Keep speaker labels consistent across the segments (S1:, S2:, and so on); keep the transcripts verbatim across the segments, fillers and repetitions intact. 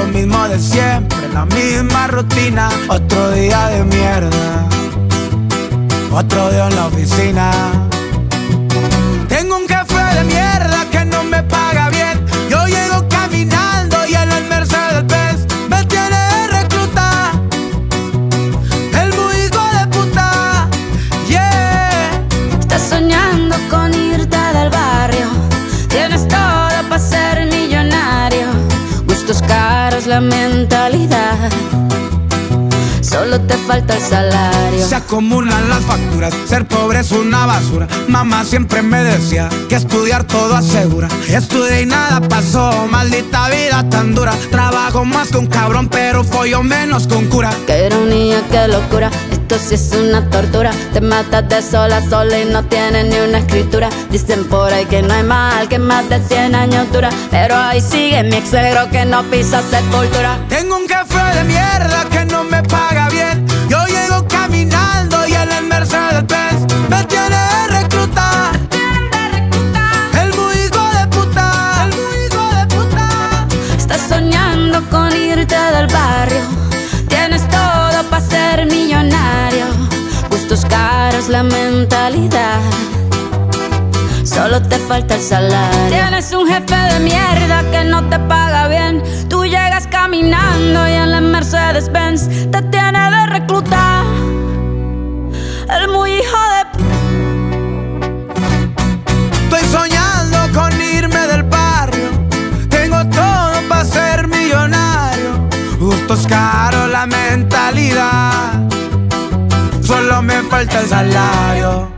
S1: mismo de siempre, la misma rutina. Otro día de mierda, otro día en la oficina. Tengo un jefe de mierda que no me paga bien. Yo llego caminando y en el Mercedes-Benz me tiene de recluta. El muy hijo de puta, yeah.
S2: Estás soñando con irte del barrio. Tienes todo para ser millonario. Gustos caros, la mentalidad. Solo te falta el salario.
S1: Se acumulan las facturas, ser pobre es una basura. Mamá siempre me decía que estudiar todo asegura. Estudié y nada pasó, maldita vida tan dura. Trabajo más que un cabrón, pero follo menos con cura.
S2: Qué ironía, qué locura, esto sí es una tortura. Te matas de sola a sola y no tienes ni una escritura. Dicen por ahí que no hay mal que más de cien años dura, pero ahí sigue mi ex suegro que no pisa sepultura.
S1: Tengo un jefe de mierda que no me paga bien. Yo llego caminando y en el Mercedes-Benz me tiene de recluta. El muy hijo de puta, el muy hijo de puta.
S2: Estás soñando con irte del barrio. Tienes todo para ser millonario. Gustos caros, la mentalidad. Solo te falta el salario. Tienes un jefe de mierda que no te paga bien. Tú llegas caminando y en la Mercedes-Benz te tiene de recluta. El muy hijo de...
S1: Estoy soñando con irme del barrio. Tengo todo para ser millonario. Gustos caros, la mentalidad. Solo me falta el salario.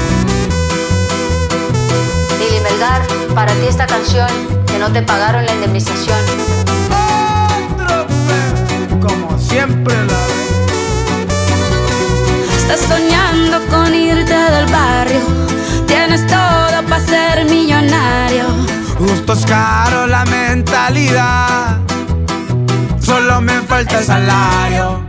S2: Lili Melgar, para ti esta canción, que no te pagaron la indemnización.
S1: Otro pe, como siempre la vez.
S2: Estás soñando con irte del barrio. Tienes todo para ser millonario.
S1: Gustos caros, la mentalidad. Solo me falta el salario.